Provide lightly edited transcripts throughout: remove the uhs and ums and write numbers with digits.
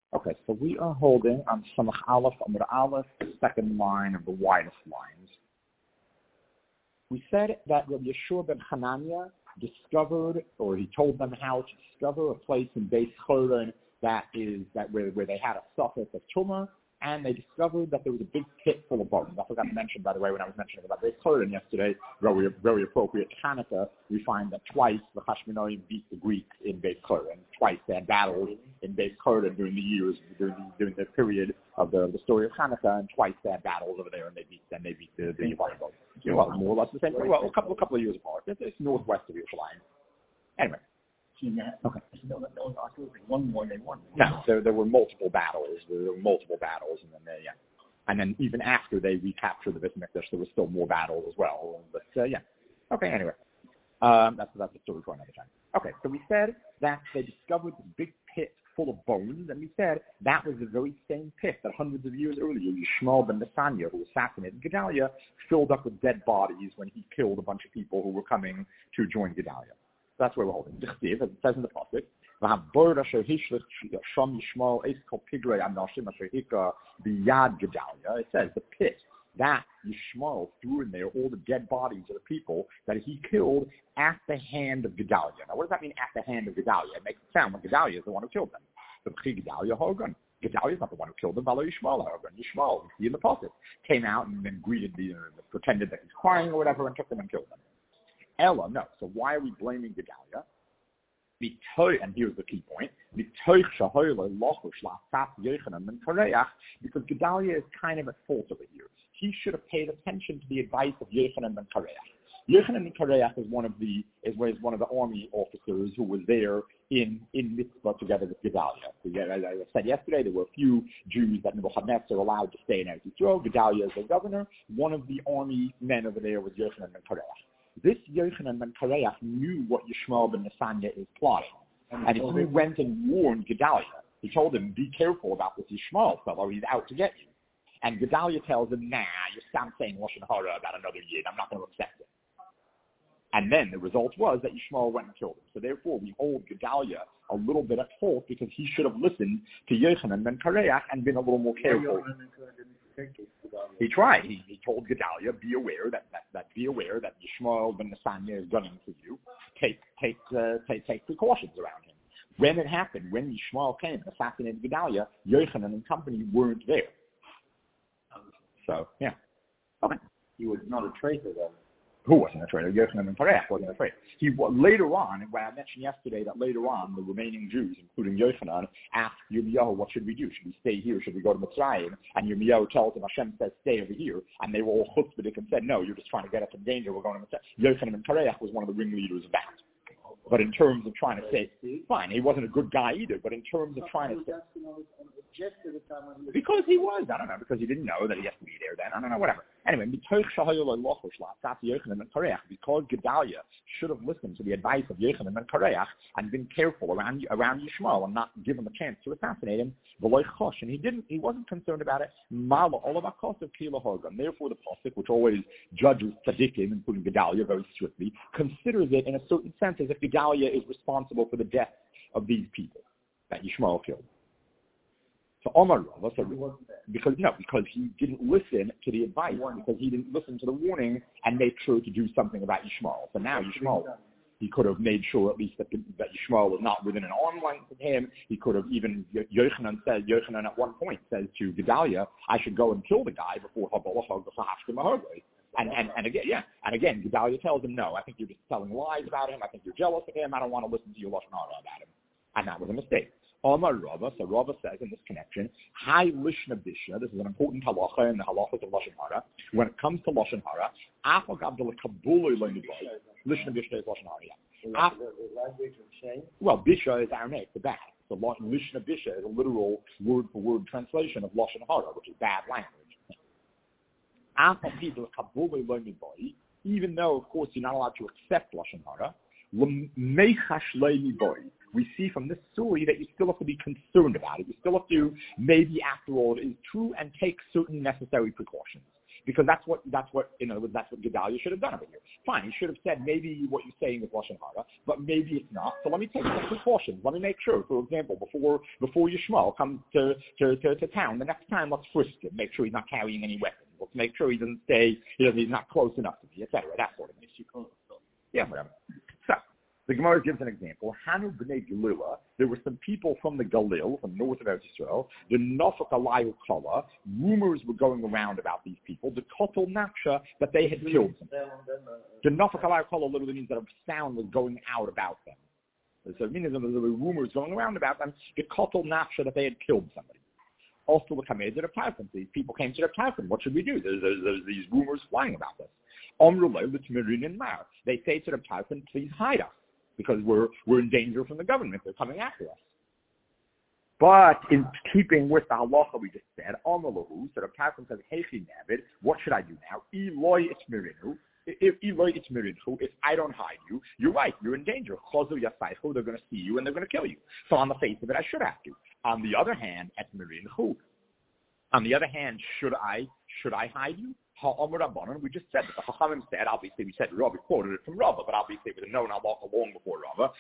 Okay, so we are holding on Samach Aleph, Amud Aleph, the second line of the widest lines. We said that Rabbi Yeshua ben Hanania discovered, or he told them how to discover a place in Beis Choron where they had a suffix of Tumah, and they discovered that there was a big pit full of bones. I forgot to mention, by the way, when I was mentioning about Beis Choron yesterday, very appropriate Hanukkah, we find that twice the Hashmonaim beat the Greeks in Beis Choron. Twice they had battles in Beis Choron during the period of the story of Hanukkah, and twice they had battles over there, and they beat the Yevashim. Well, more or less the same thing. Well, a couple of years apart. It's northwest of Yerushalayim. Anyway. Okay. One more, they won. No, there were multiple battles. And then even after they recaptured the Beit Mikdash, there was still more battles as well. But okay. Anyway, that's the story for another time. Okay, so we said that they discovered this big pit full of bones, and we said that was the very same pit that hundreds of years earlier Yishmael ben Nesaniah, who assassinated Gedaliah, filled up with dead bodies when he killed a bunch of people who were coming to join Gedaliah. That's where we're holding. As it says in the pasuk, it says the pit that Yishmael threw in there, all the dead bodies of the people that he killed at the hand of Gedaliah. Now, what does that mean, at the hand of Gedaliah? It makes it sound like Gedaliah is the one who killed them. But Gedaliah is not the one who killed them. Yishmael, we see in the pasuk, came out and then greeted pretended that he's crying or whatever, and took them and killed them. Ella, no. So why are we blaming Gedaliah? And here's the key point. Because Gedaliah is kind of at fault over here. He should have paid attention to the advice of Yochanan ben Kareach. Yochanan ben Kareach is one of the army officers who was there in Mitzvah together with Gedaliah. So, as I said yesterday, there were a few Jews that Nebuchadnezzar allowed to stay in Eretz Yisrael. Gedaliah is the governor. One of the army men over there was Yochanan ben Kareach. This Yochanan ben Kareach knew what Yishmael ben Nesaniah is plotting. And he went and warned Gedaliah. He told him, be careful about this Yishmael fellow, he's out to get you. And Gedaliah tells him, nah, you stop saying Lashon Hara about another Yid, I'm not going to accept it. And then the result was that Yishmael went and killed him. So therefore we hold Gedaliah a little bit at fault because he should have listened to Yochanan ben Kareach and been a little more careful. He tried. He told Gedaliah, be aware that Yishmael ben Nesaniah is gunning for you. Take precautions around him. When it happened, when Yishmael came and assassinated Gedaliah, Yochanan and company weren't there. So yeah, okay. He was not a traitor then. Who wasn't a traitor? Yochanan ben Kareach wasn't a traitor. Later on, when I mentioned yesterday that later on the remaining Jews, including Yochanan, asked Yirmiyahu, what should we do? Should we stay here? Should we go to Mitzrayim? And Yirmiyahu tells them, Hashem says, stay over here. And they were all chutzpahdik and said, no, you're just trying to get us in danger. We're going to Mitzrayim. Yochanan ben Kareach was one of the ringleaders of that. But in terms of trying to say, fine, he wasn't a good guy either, but in terms of trying to say, because he was, I don't know, because he didn't know that he has to be there then, I don't know, whatever. Anyway, because Gedaliah should have listened to the advice of Yochanan ben Kareach and been careful around Yishmael and not give him a chance to assassinate him, and he wasn't concerned about it. Therefore the pasuk, which always judges tzaddikim, including Gedaliah very strictly, considers it in a certain sense as if Gedaliah is responsible for the death of these people that Yishmael killed. So Omar Rava, because he didn't listen to the advice, because he didn't listen to the warning and make sure to do something about Yishmael. So now Yishmael, he could have made sure at least that Yishmael was not within an arm length of him. He could have even, Yochanan at one point says to Gedaliah, I should go and kill the guy before and again, Gedaliah tells him, no, I think you're just telling lies about him. I think you're jealous of him. I don't want to listen to your Lashon Hara about him. And that was a mistake. Omar Rava, so Rava says in this connection, Hai Lishna Bisha, this is an important halacha in the halachas of Lashon Hara. When it comes to Lashon Hara, Lishna Bisha is Lashon Hara. Well, Bisha is Aramaic, the bad. So Lishna Bisha is a literal word-for-word translation of Lashon Hara, which is bad language. Even though, of course, you're not allowed to accept Lashon Hara, we see from this story that you still have to be concerned about it. You still have to, maybe after all, it is true and take certain necessary precautions. because that's what that's what Gedalia should have done over here. Fine, he should have said maybe what you're saying is lashon hara, but maybe it's not. So let me take some precautions. Let me make sure, for example, before Yishmael comes to town, the next time let's frisk him, make sure he's not carrying any weapons. Let's make sure he doesn't stay, he's not close enough to me, etc. That sort of issue. Yeah, whatever. So the Gemara gives an example. Hanu b'nei Galila, there were some people from the Galil, from north of Eretz Yisrael, the Nafak Alayu Kala, rumors were going around about these people, the Kotel Naksha, that they had killed them. The Nafak Alayu Kala literally means that a sound was going out about them. So it means that there were rumors going around about them, the Kotel Naksha, that they had killed somebody. Also, the Kamed to the Tarfim. These people came to the Tarfim. What should we do? There's these rumors flying about this. They say to the Tarfim, please hide us, because we're in danger from the government. They're coming after us. But in keeping with the halacha we just said, Amalahu, so the Tarfim says, Heichi Navid, what should I do now? If I don't hide you, you're right, you're in danger. They're going to see you and they're going to kill you. So on the face of it, I should have to. On the other hand, should I hide you? We just said that the Chachamim said, obviously we said Rabbi quoted it from Rabbi, but obviously we would have known halacha long before Rabbi.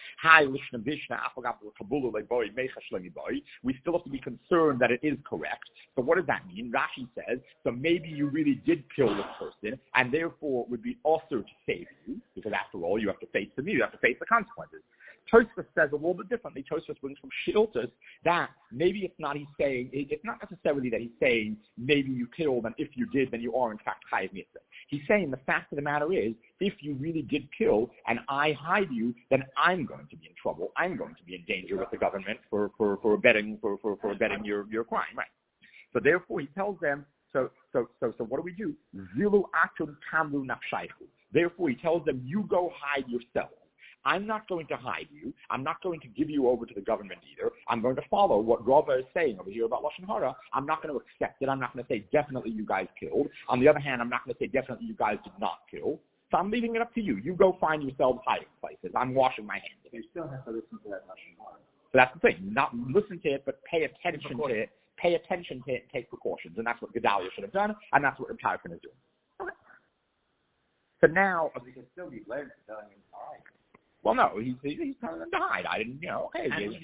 We still have to be concerned that it is correct. So what does that mean? Rashi says, so maybe you really did kill this person, and therefore it would be also to save you, because after all, you have to face the you have to face the consequences. Tosfos says a little bit differently. Tosfos brings from Shiltus that maybe it's not necessarily that he's saying maybe you killed, and if you did, then you are in fact chayav mitzvah. He's saying the fact of the matter is, if you really did kill and I hide you, then I'm going to be in trouble. I'm going to be in danger with the government for abetting your crime, right? So therefore, he tells them. So what do we do? Zilu atum kamlu nafshaychu. Therefore, he tells them, you go hide yourself. I'm not going to hide you. I'm not going to give you over to the government either. I'm going to follow what Rava is saying over here about lashon hara. I'm not going to accept it. I'm not going to say definitely you guys killed. On the other hand, I'm not going to say definitely you guys did not kill. So I'm leaving it up to you. You go find yourselves hiding places. I'm washing my hands of it. You still have to listen to that lashon hara. So that's the thing. Not listen to it, but pay attention to it. Pay attention to it and take precautions. And that's what Gedalia should have done, and that's what Tarfin is doing. Okay. So now, we can still be blamed for telling him to hide. Well, no, he's telling them to hide. I didn't, okay.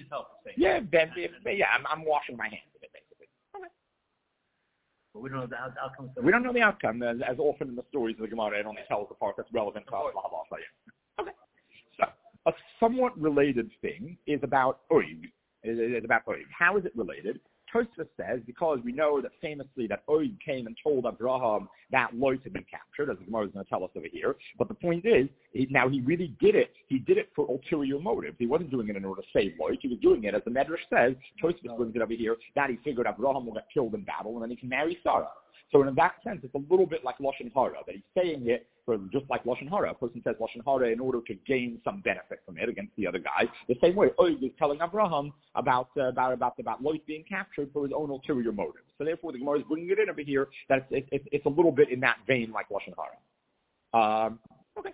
I'm washing my hands of it, basically. Okay. But we don't know the outcome. We don't know the outcome. As often in the stories of the Gemara, it only tells the part that's relevant to us. Okay. So, a somewhat related thing is about Oig. How is it related? Tosfos says, because we know that famously that Oig came and told Abraham that Lot had been captured, as the Gemara is going to tell us over here. But the point is, he really did it. He did it for ulterior motives. He wasn't doing it in order to save Lot. He was doing it, as the Medrash says, Tosfos brings it over here, that he figured Abraham will get killed in battle and then he can marry Sarah. So in that sense, it's a little bit like lashon hara, that he's saying it for just like lashon hara. A person says lashon hara in order to gain some benefit from it against the other guy. The same way Oig is telling Abraham about Lot being captured for his own ulterior motives. So therefore, the Gemara is bringing it in over here that it's a little bit in that vein like lashon hara. Okay.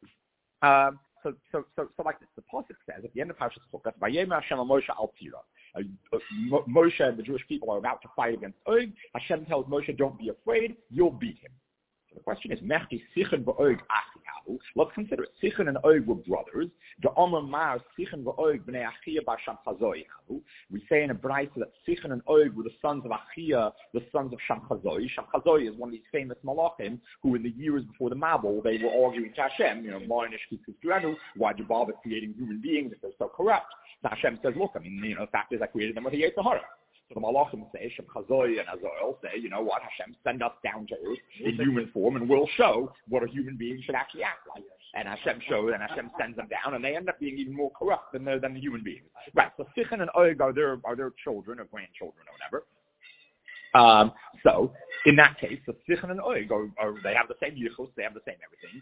So like this, the pasuk says at the end of Parshas Chukas, "Vayema Hashem Moshe al Tira." Moshe and the Jewish people are about to fight against Oig. Hashem tells Moshe, "Don't be afraid. You'll beat him." So the question is, Mechti Sichon v'Oig Achiyahu. Let's consider it. Sichon and Oig were brothers. The Omer Mar Sichon v'Oig b'nei Achia bar Shamchazoi. We say in a brayta that Sichon and Oig were the sons of Achia, the sons of Shamchazoi. Shamchazoi is one of these famous malachim who, in the years before the Mabul, they were arguing to Hashem. Why do you bother creating human beings if they're so corrupt? So Hashem says, look, the fact is I created them with a Yetzer Hara. So the Malachim say, Shemchazoi and Azoel say, you know what, Hashem, send us down to earth in human form and we'll show what a human being should actually act like. And Hashem shows, and Hashem sends them down, and they end up being even more corrupt than the human beings. Right, so Sichon and Oig are their children or grandchildren or whatever. So, in that case, the Sichon and Oig they have the same yichus, they have the same everything.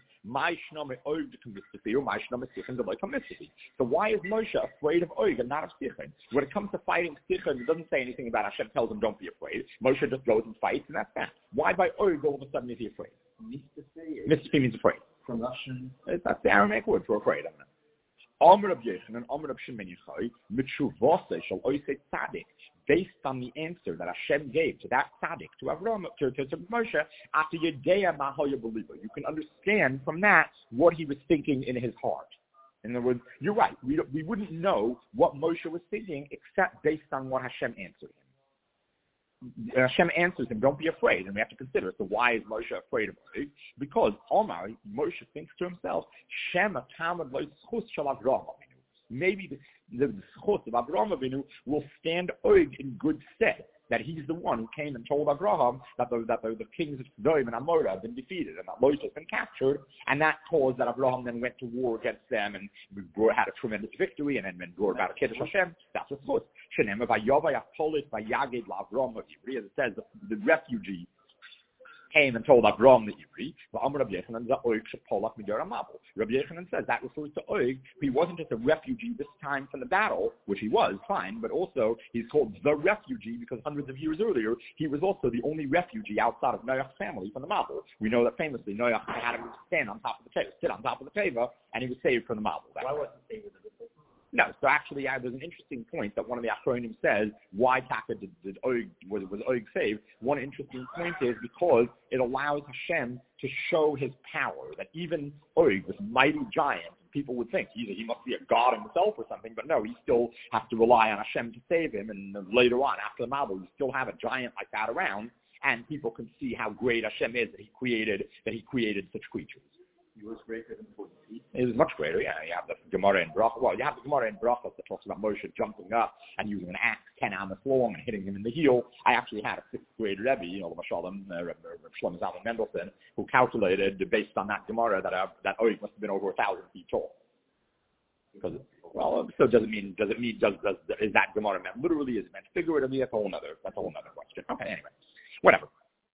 So why is Moshe afraid of Oig and not of Sichon? When it comes to fighting Sichon, it doesn't say anything about Hashem tells him don't be afraid. Moshe just goes and fights, and that's that. Why by Oig all of a sudden is he afraid? Mitzvah means afraid. From Russian. That's the Aramaic word for afraid. Amr Rab Yochanan, Amr Rab Shimon Yochai, Mitshuvase shall oisei tzaddik, based on the answer that Hashem gave to that tzaddik, to Avraham, to Moshe, after Yedea Mahoya Beliba. You can understand from that what he was thinking in his heart. In other words, you're right. We wouldn't know what Moshe was thinking except based on what Hashem answered him. Hashem answers him, don't be afraid. And we have to consider, so why is Moshe afraid of it? Because Omar, Moshe thinks to himself, Shem atamad lo schus shel Avraham Avinu. Maybe the schus of Avraham Avinu will stand in good stead. That he's the one who came and told Abraham that the kings of Sodom and Amorah had been defeated and that Lot had been captured, and that caused that Abraham then went to war against them and had a tremendous victory and then brought about a Kiddush Hashem. That's a schus. Shenem vayavay apolis vayaged la'Avraham Ivri, as it says, the refugee came and told Avraham the Ivri, Rabbi Yochanan says that refers to Oig. He wasn't just a refugee this time from the battle, which he was, fine, but also he's called the refugee because hundreds of years earlier, he was also the only refugee outside of Noach's family from the Mabul. We know that famously Noach had him sit on top of the teva, and he was saved from the Mabul. Why wasn't he saved? No, so actually there's an interesting point that one of the Achronim says, why Taka did Oig, was Oig saved. One interesting point is because it allows Hashem to show his power, that even Oig, this mighty giant, people would think either he must be a god himself or something, but no, he still has to rely on Hashem to save him, and later on, after the Mabul, you still have a giant like that around, and people can see how great Hashem is that he created such creatures. He was greater than 40 feet. It was much greater, yeah. You have the Gemara in Brachos. Well, you have the Gemara in Brachos that talks about Moshe jumping up and using an axe 10 amas long and hitting him in the heel. I actually had a 6th grade Rebbe, the Mashalom, Shlomo Zalman Mendelssohn, who calculated based on that Gemara that Oig must have been over 1,000 feet tall. Because, so does it mean is that Gemara meant literally? Is it meant figuratively? That's a whole other question. Okay, anyway, whatever.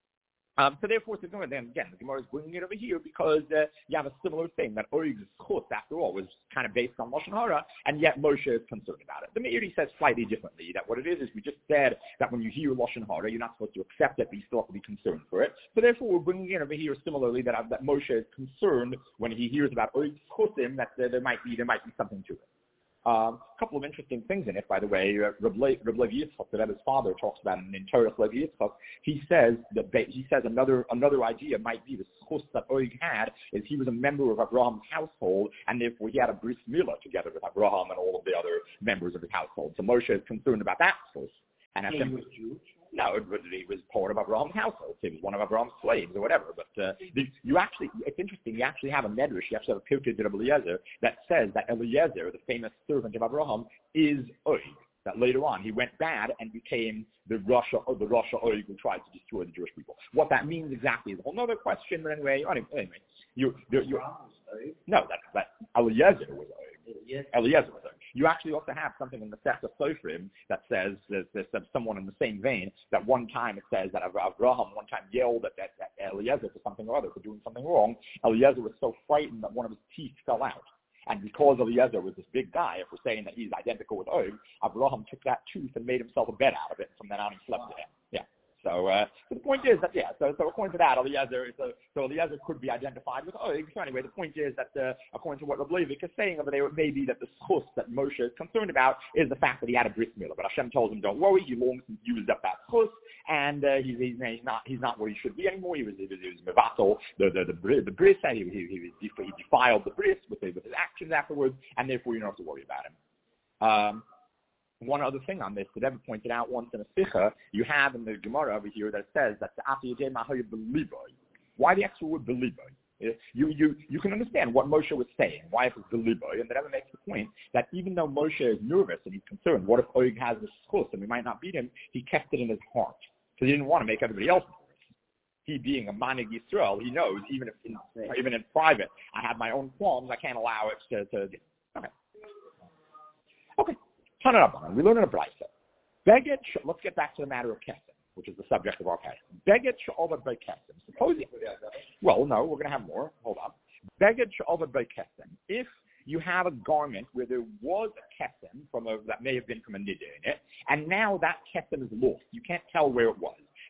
So therefore, the Gemara is bringing it over here because you have a similar thing, that Oig's chus, after all, was kind of based on Lashon Hara, and yet Moshe is concerned about it. The Meiri says slightly differently, that what it is we just said that when you hear Lashon Hara, you're not supposed to accept it, but you still have to be concerned for it. So therefore, we're bringing it over here similarly, that Moshe is concerned when he hears about Oig's chusim, that there might be something to it. A couple of interesting things in it, by the way. Reb Levi Yitzchak, that his father talks about in Torah Levi Yitzchak. He says another idea might be the schus that Oig had is he was a member of Abraham's household, and therefore he had a bris milah together with Abraham and all of the other members of his household. So Moshe is concerned about that schus. And he was Jewish? No, he was part of Abraham's household. He was one of Abraham's slaves or whatever. But it's interesting. You actually have a medrash. You actually have a Pirkei de Eliezer that says that Eliezer, the famous servant of Abraham, is Oig. That later on he went bad and became the Rasha Oig who tried to destroy the Jewish people. What that means exactly is a whole other question. But anyway, no, that Eliezer was Oig. Eliezer was Oig. You actually also have something in the Sefta Sofrim that says, there's someone in the same vein, that one time it says that Abraham one time yelled at Eliezer for something or other, for doing something wrong. Eliezer was so frightened that one of his teeth fell out. And because Eliezer was this big guy, if we're saying that he's identical with Oig, Abraham took that tooth and made himself a bed out of it, and from then on he slept with him. Yeah. So the point is that, so according to that, Eliezer could be identified with Oig. So anyway, the point is that according to what Reb Levi is saying over there, it may be that the schus that Moshe is concerned about is the fact that he had a bris milah. But Hashem told him, don't worry, he long since used up that schus, and he's not where he should be anymore. He was mevatel the bris, and he defiled the bris with his actions afterwards, and therefore you don't have to worry about him. One other thing on this that Rebbe pointed out once in a Sikha, you have in the Gemara over here that says that after Yedei Mahoya Beliboy. Why the extra word Beliboy? You can understand what Moshe was saying, why it was Beliboy, and the Rebbe makes the point that even though Moshe is nervous and he's concerned, what if Oig has this schus and we might not beat him, he kept it in his heart. Because he didn't want to make everybody else nervous. He being a Manig Yisrael, he knows, even in private, I have my own qualms, I can't allow it to Okay. We learn in a brayso. Let's get back to the matter of kesem, which is the subject of our parak. Beged she'ovad by kesem. Supposing, well, no, we're going to have more. Hold on. Beged she'ovad by kesem. If you have a garment where there was a kesem that may have been from a niddah in it, and now that kesem is lost, you can't tell where it was.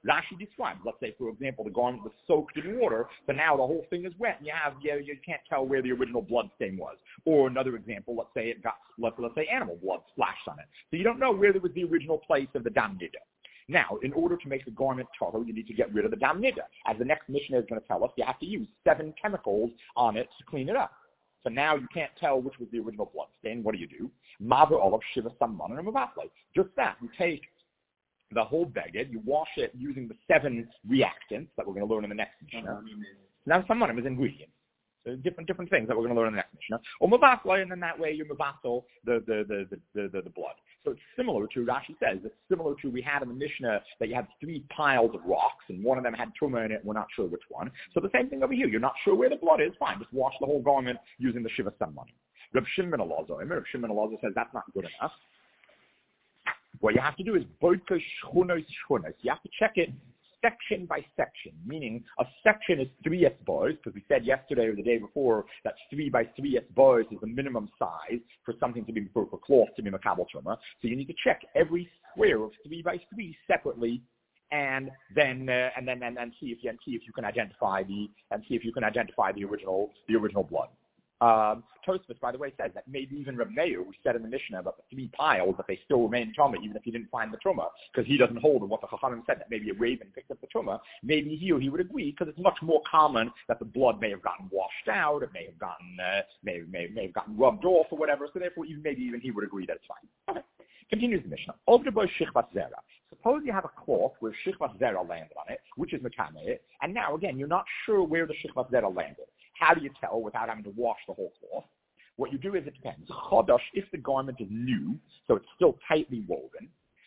Rashi describes, let's say, for example, the garment was soaked in water, so now the whole thing is wet, and you can't tell where the original blood stain was. Or another example, let's say it got, let's say animal blood splashed on it. So you don't know where there was the original place of the dam nida. Now, in order to make the garment tahor, you need to get rid of the dam nida. As the next Mishnah is going to tell us, you have to use 7 chemicals on it to clean it up. So now you can't tell which was the original blood stain. What do? Maver olav shiva samman and mavatle. Just that. You take the whole beged, you wash it using the 7 reactants that we're going to learn in the next Mishnah. Now sammanim is ingredients. So different things that we're going to learn in the next Mishnah. Or mavatle, and then that way you mavatle the blood. So it's similar to, Rashi says, it's similar to we had in the Mishnah that you had 3 piles of rocks, and one of them had tumah in it, we're not sure which one. So the same thing over here. You're not sure where the blood is, fine, just wash the whole garment using the Shiva Samman. Reb Shimon Elazar says that's not good enough. What you have to do is bodka shchunos. You have to check it section by section, meaning a section is 3 etzbos, because we said yesterday or the day before that 3 by 3 etzbos is the minimum size for something to be, for cloth to be makabel truma. So you need to check every square of 3 by 3 separately, and then see if you can identify the original blood. Tosfos, by the way, says that maybe even Reb Meir, who said in the Mishnah about the 3 piles, that they still remain Truma, even if he didn't find the Truma, because he doesn't hold of what the Chachamim said, that maybe a raven picked up the Truma, maybe he would agree, because it's much more common that the blood may have gotten washed out, it may have gotten rubbed off or whatever, so therefore maybe even he would agree that it's fine. Okay. Continues the Mishnah. Suppose you have a cloth where Shichvat Zera landed on it, which is Mekameh, and now again, you're not sure where the Shichvat Zera landed. How do you tell without having to wash the whole cloth? What you do is it depends. Chodosh, if the garment is new, so it's still tightly woven,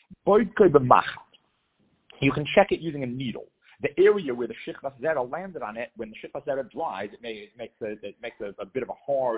you can check it using a needle. The area where the Shichvat Zera landed on it, when the Shichvat Zera dries, it makes a bit of a hard,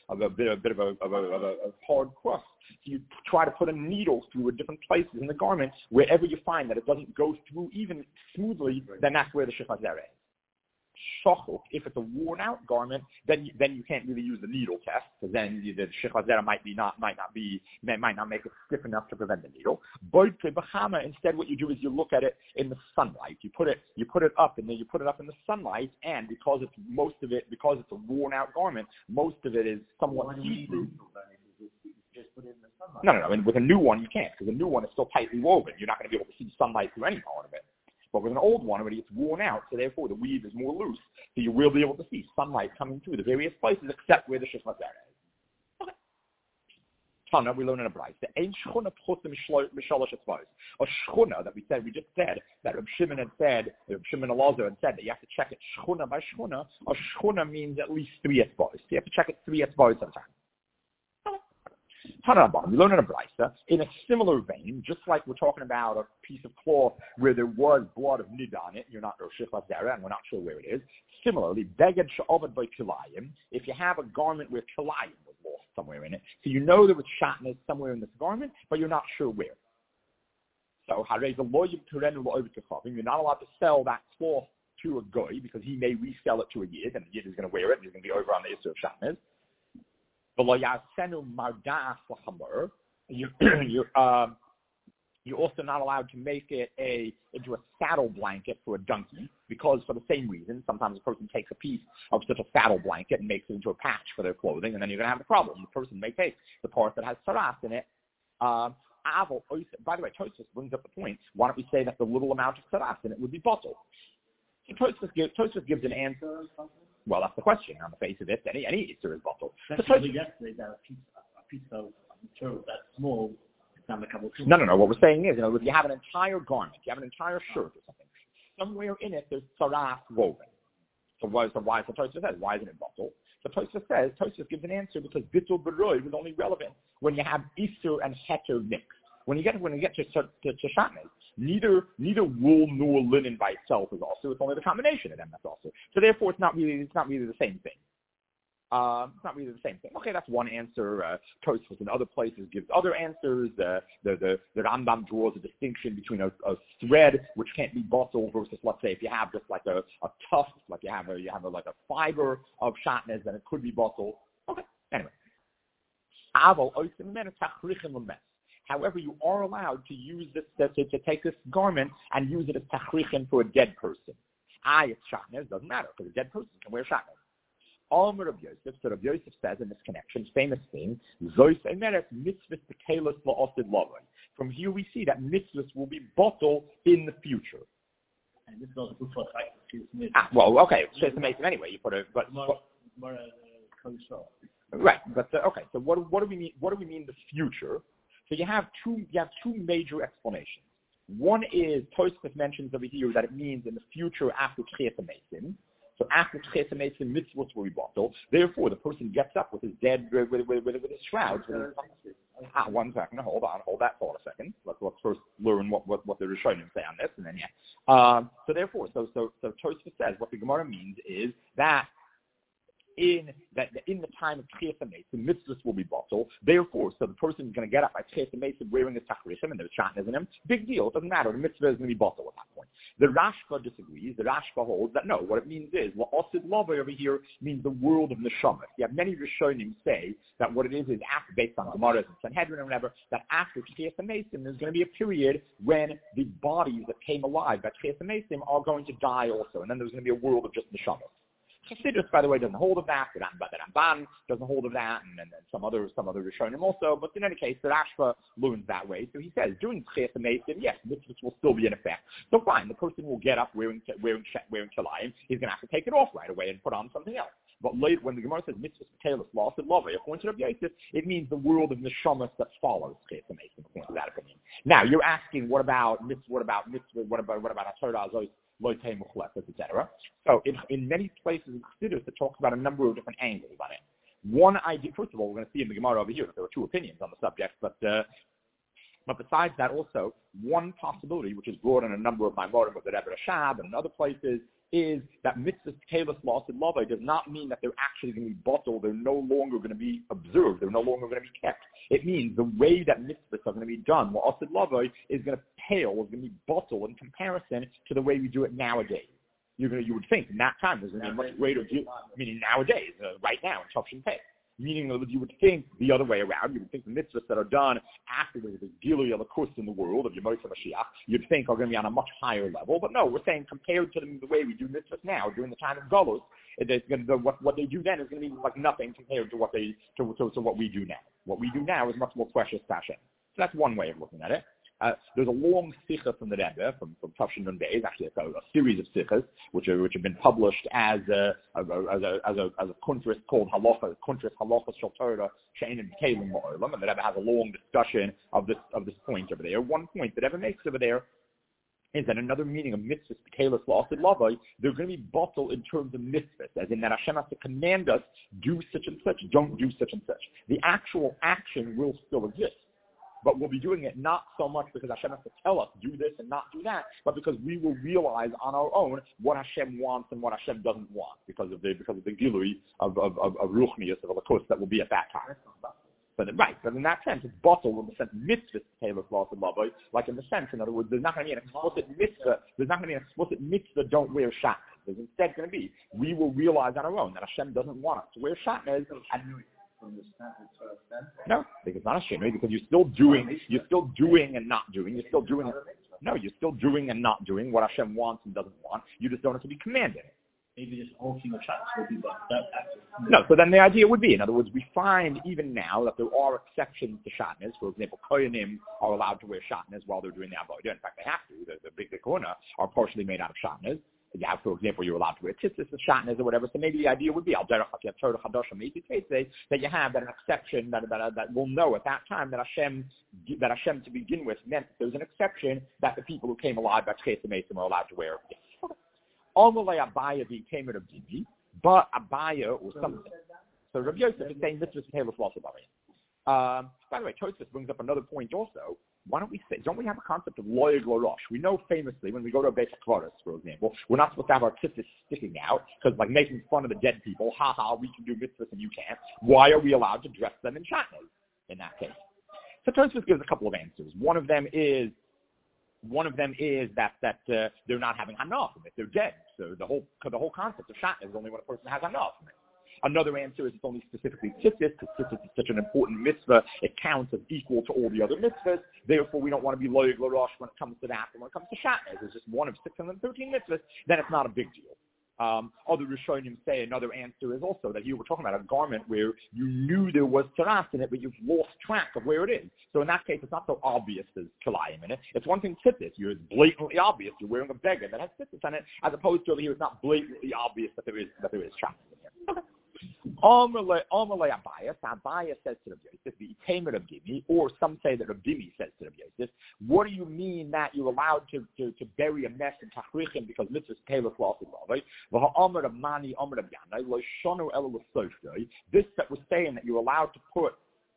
hard crust. So you try to put a needle through at different places in the garment. Wherever you find that it doesn't go through even smoothly, then that's where the Shichvat Zera is. Shachuk, if it's a worn-out garment, then you can't really use the needle test, because then the Shichvat Zera might not make it stiff enough to prevent the needle. Instead, what you do is you look at it in the sunlight. You put it up, and then you put it up in the sunlight, and because it's a worn-out garment, most of it is somewhat see-through. Just put it in the sunlight. No. And with a new one, you can't, because the new one is still tightly woven. You're not going to be able to see sunlight through any part of it. But with an old one, already it's worn out, so therefore the weave is more loose, so you will be able to see sunlight coming through the various places except where the Shichvat Zera is. Okay. Tana, we learn in a brayse. A shchuna that we just said, that Reb Shimon Elazar had said that you have to check it shchuna by shchuna. A shchuna means at least 3 etzbos. So you have to check it 3 etzbos at a time. We learn in a brayse, in a similar vein, just like we're talking about a piece of cloth where there was blood of nid on it, you're not sure Shichvat Zera, and we're not sure where it is. Similarly, beged she'ovad by kilayim, if you have a garment where kilayim was lost somewhere in it, so you know there was shatnez somewhere in this garment, but you're not sure where. So, you're not allowed to sell that cloth to a goy, because he may resell it to a yid, and the yid is going to wear it, and he's going to be over on the issue of shatnez. You're also not allowed to make it into a saddle blanket for a donkey, because for the same reason, sometimes a person takes a piece of such a saddle blanket and makes it into a patch for their clothing, and then you're going to have a problem. The person may take the part that has saras in it. By the way, Tosfos brings up the point, why don't we say that the little amount of saras in it would be bottled? So Tosfos gives an answer. Well, that's the question. On the face of it, any Easter is bottled. Yesterday, that a piece of material that small, it's not a couple of No. What we're saying is, if you have an entire garment, you have an entire shirt or something, somewhere in it there's saras woven. So Tosfos says, why isn't it bottled? So Tosfos gives an answer because bitul beroi was only relevant when you have Easter and heter mixed. When you get to shatnez, neither wool nor linen by itself is also. It's only the combination of them that's also. So therefore, it's not really the same thing. It's not really the same thing. Okay, that's one answer. Tosfos in other places gives other answers. The Rambam draws a distinction between a thread which can't be bottled versus, let's say, if you have just like a tuft, like you have a fiber of shatnez, then it could be bottled. Okay, anyway. However, you are allowed to use this, to take this garment and use it as tachrichin for a dead person. It's shatnez, doesn't matter, because a dead person can wear shatnez. Alma Rabbi Yosef, so Rabbi Yosef says in this connection, famous thing, Zois Emeret mitzvahs b'kelos la'osid lavai. From here we see that mitzvahs will be bottled in the future. And this is also good for well, okay, it's amazing anyway. You put a right, but okay. So what do we mean? What do we mean the future? So you have two major explanations. One is Tosfos mentions over here that it means in the future after Tchias HaMeisim. So after Tchias HaMeisim, mitzvot will be bottled. Therefore, the person gets up with his dead with his shrouds. One second, hold that thought a second. Let's first learn what the Rishonim say on this, and then So therefore, so Tosfos says what the Gemara means is that in the time of Tchias HaMeisim, mitzvahs will be bottled. Therefore, so the person is going to get up by Tchias HaMeisim wearing his tachrishim, and there's shatnez in him. Big deal. It doesn't matter. The mitzvah is going to be bottled at that point. The Rashba disagrees. The Rashba holds that no, what it means is, La'osid Lavai over here means the world of Neshamas. You have many Rishonim say that what it is after, based on Gemaras and Sanhedrin or whatever, that after Tchias HaMeisim, there's going to be a period when the bodies that came alive by Tchias HaMeisim are going to die also. And then there's going to be a world of just Neshamas. Chassidus, by the way, doesn't hold of that. The Ramban doesn't hold of that, and some other Rishonim also. But in any case, the Rashba learns that way. So he says during Tchias HaMeisim, yes, mitzvahs will still be in effect. So fine, the person will get up wearing kilayim. He's going to have to take it off right away and put on something else. But later, when the Gemara says mitzvahs b'teilus la'osid lavai, according to Rabbi Yosef, it means the world of neshamas that follows Tchias HaMeisim, according to that opinion. Now you're asking, what about mitzvah? What about Torah azos? Etc. So in many places in Chassidus, it talks about a number of different angles on it. One idea, first of all, we're going to see in the Gemara over here that there are two opinions on the subject, but besides that also, one possibility, which is brought in a number of Maimorim of the Rebbe Rashab and in other places, is that mitzvahs kelos la'osid lavai does not mean that they're actually going to be bottled. They're no longer going to be observed. They're no longer going to be kept. It means the way that mitzvahs are going to be done, la'osid lavai, is going to pale, is going to be bottled in comparison to the way we do it nowadays. You would think in that time there's going to be a much greater deal, meaning nowadays, right now in Topshin Pei. Meaning that you would think the other way around. You would think the mitzvahs that are done after the Gilui Elokus in the world of Yemot HaMashiach, you'd think are going to be on a much higher level. But no, we're saying compared to the way we do mitzvahs now during the time of Golus, what they do then is going to be like nothing compared to what we do now. What we do now is much more precious to Hashem. So that's one way of looking at it. There's a long sikha from the Rebbe, from Tafshin Nun Beis, actually a series of sikhas which have been published as a kuntris called Halacha, Kuntris Halachas Shel Torah She'ein Kelim Ma'olam, and the Rebbe has a long discussion of this point over there. One point that Rebbe makes over there is that another meaning of mitzvahs, kelos la'osid lavai, they're going to be bottled in terms of mitzvahs, as in that Hashem has to command us, do such and such, don't do such and such. The actual action will still exist. But we'll be doing it not so much because Hashem has to tell us do this and not do that, but because we will realize on our own what Hashem wants and what Hashem doesn't want because of the gilui of ruchnius, of Elokus that will be at that time. But in that sense, it's bottled in the sense mitzvah kelos la'osid lavai, like in the sense, in other words, there's not going to be an explicit mitzvah. There's not going to be an explicit mitzvah. Don't wear shatnez. There's instead going to be we will realize on our own that Hashem doesn't want us to wear shatnez. No, because it's not a shinui, because you're still doing and not doing. You're still doing and not doing what Hashem wants and doesn't want. You just don't have to be commanded. Maybe this whole thing of shatnez will be that. No, so then the idea would be, in other words, we find even now that there are exceptions to shatnez. For example, kohanim are allowed to wear shatnez while they're doing the avodah. In fact, they have to. The big kohuna are partially made out of shatnez. Yeah, for example, you're allowed to wear tzitzis or shatnez or whatever. So maybe the idea would be that you have that an exception that we'll know at that time that Hashem to begin with meant that there's an exception that the people who came alive by Tchias HaMeisim are allowed to wear. Amalei Abaya became of Dini, but Abaya or something. So Rabbi Yosef is saying this is kelos la'osid lavai. By the way, Tosfos brings up another point also. Why don't we have a concept of loyeg l'rosh? We know famously when we go to a Beit HaKvaros, for example, we're not supposed to have our tzitzis sticking out because like making fun of the dead people. Ha ha, we can do mitzvahs and you can't. Why are we allowed to dress them in shatnez in that case? So Tosfos gives a couple of answers. One of them is that they're not having hanaf if they're dead. So the whole concept of shatnez is only when a person has hanaf. Another answer is it's only specifically tzitzis, because tzitzis is such an important mitzvah. It counts as equal to all the other mitzvahs. Therefore, we don't want to be loyeg l'rosh when it comes to that. And when it comes to shatnez, it's just one of 613 mitzvahs, then it's not a big deal. Other Rishonim say another answer is also that you were talking about a garment where you knew there was taras in it, but you've lost track of where it is. So in that case, it's not so obvious there's kilayim in it. It's one thing tzitzis. It's blatantly obvious you're wearing a beggar that has tzitzis on it, as opposed to over here, it's not blatantly obvious that there is shatnez in here. Okay. Amalei Abayas. Abayas says to Rabbi Yosef, the Itamer of Gimi, or some say that Rabbi Gimi says to Rabbi Yosef, what do you mean that you're allowed to bury a mess in Tachrichim because mitzvahs Taylor Flossy Lavai? V'ha'amar of Mani, Amar of Yanai, Lo Shonu Ela L'Sofdoi. This that was saying that you're allowed to put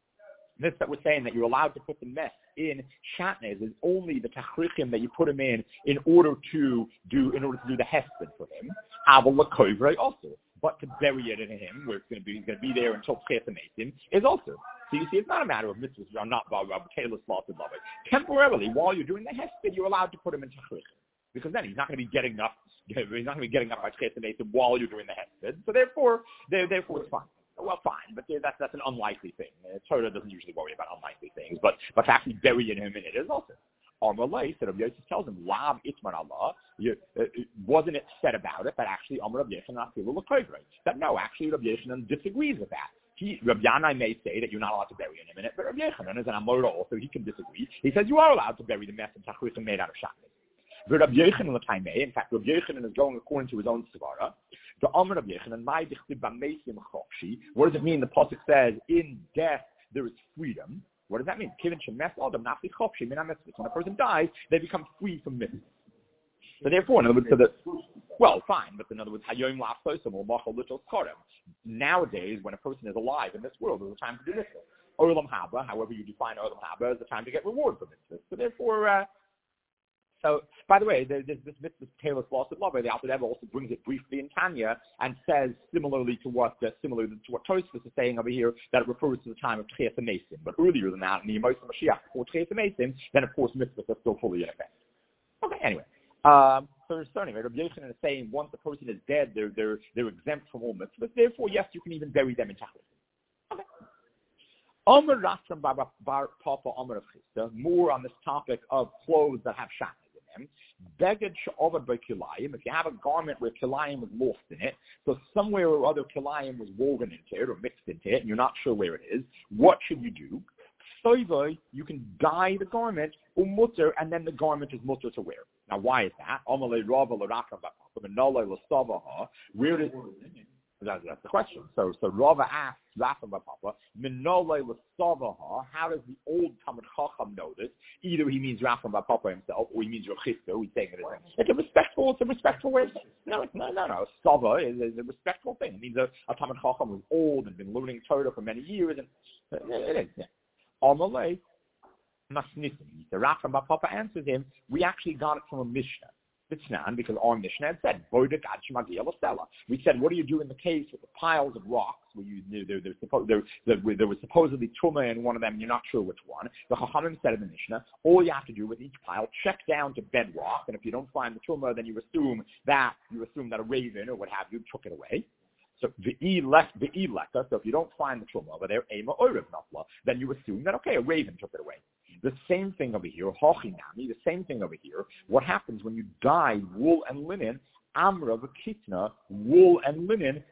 the mess in shatnez is only the tachrichim that you put him in order to do the hesped for him. Aval l'kovrei also. But to bury it in him, where he's going to be there until Tchias Mesim, is also. So you see, it's not a matter of mitzvahs are not Taylor Slotted Love. Temporarily, while you're doing the hesped, you're allowed to put him in tachrichim, because then he's not going to be getting up. He's not going to be getting up by Tchias Mesim while you're doing the hesped. So therefore it's fine. Well, fine, but that's an unlikely thing. Torah doesn't usually worry about unlikely things, but to actually bury him in it is also. Amalei, so Rabbi Yosef tells him, Lav Itman Allah, wasn't it said about it, but actually Amar Rabbi Yochanan Afilu L'Kovrei. That no, actually Rabbi Yochanan disagrees with that. Rabbi Yanai may say that you're not allowed to bury him in it, but Rabbi Yochanan is an Amorah, so he can disagree. He says you are allowed to bury the mess in Tachrichim made out of shatnez. Rabbi Yochanan L'Taimei, in fact, Rabbi Yochanan is going according to his own svara. The Amar Rabbi Yochanan, Mai Dichtiv B'Meisim Chokshi. What does it mean? The pasuk says, in death there is freedom. What does that mean? When a person dies, they become free from mitzvahs. So therefore, in other words, fine, but in other words, nowadays, when a person is alive in this world, there's a time to do mitzvahs. Olam haba, however you define olam haba, is the time to get reward for mitzvahs. So therefore, by the way, this mitzvah Taylor Slotted Love, the Alter Rebbe also brings it briefly in Tanya and says similarly to what Tosfos is saying over here, that it refers to the time of Tchias Mesim. But earlier than that, in the Yemos Mashiach before Tchias Mesim, then of course mitzvahs are still fully in effect. Okay, anyway. So anyway, Rabbi Yochanan is saying once the person is dead, they're exempt from all mitzvahs. Therefore, yes, you can even bury them in Tachlis. Okay. Omer Rastram Bar Papa Omer of Chisda, more on this topic of clothes that have shatnez. Beged she'ovad by kilayim. If you have a garment where kilayim was lost in it, so somewhere or other kilayim was woven into it or mixed into it, and you're not sure where it is, what should you do? Soivoi, you can dye the garment, mutter, and then the garment is mutter to wear. Now, why is that? Where did that's the question. So Rava asks Rafa Papa, how does the old Talmud Chacham know this? Either he means Rafa Papa himself, or he means Rav Chisda, who's saying it. It's a respectful way. No. Sava is a respectful thing. It means a Talmud Chacham was old and been learning Torah for many years, and it is. Yeah. Amalei Masnisim. The Rafa Papa answers him. We actually got it from a Mishnah. Because our Mishnah had said, we said, what do you do in the case with the piles of rocks where there was supposedly tumah in one of them and you're not sure which one? The Chachamim said in the Mishnah, all you have to do with each pile, check down to bedrock, and if you don't find the tumah, then you assume that a raven or what have you took it away. So so if you don't find the tumah over there, then you assume that a raven took it away. The same thing over here, the same thing over here. What happens when you dye wool and linen? Amra v'kitna, wool and linen,